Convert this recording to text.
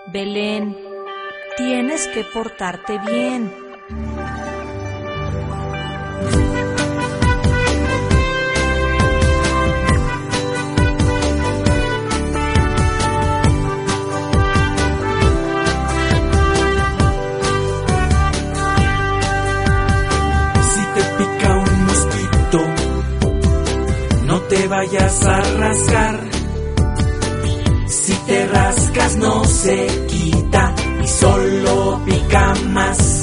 Belén, tienes que portarte bien. Si te pica un mosquito, no te vayas a rascar. Si te rascas no se quita y solo pica más.